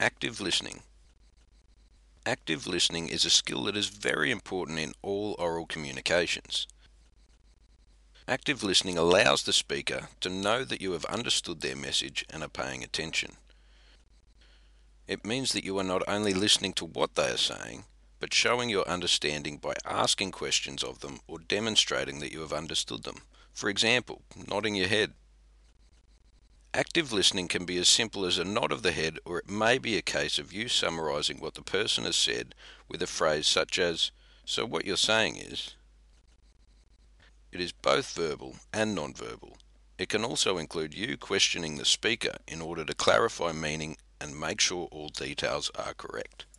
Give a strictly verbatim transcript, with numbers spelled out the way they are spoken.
Active listening. Active listening is a skill that is very important in all oral communications. Active listening allows the speaker to know that you have understood their message and are paying attention. It means that you are not only listening to what they are saying, but showing your understanding by asking questions of them or demonstrating that you have understood them. For example, nodding your head. Active listening can be as simple as a nod of the head, or it may be a case of you summarizing what the person has said with a phrase such as, "So what you're saying is." It is both verbal and non-verbal. It can also include you questioning the speaker in order to clarify meaning and make sure all details are correct.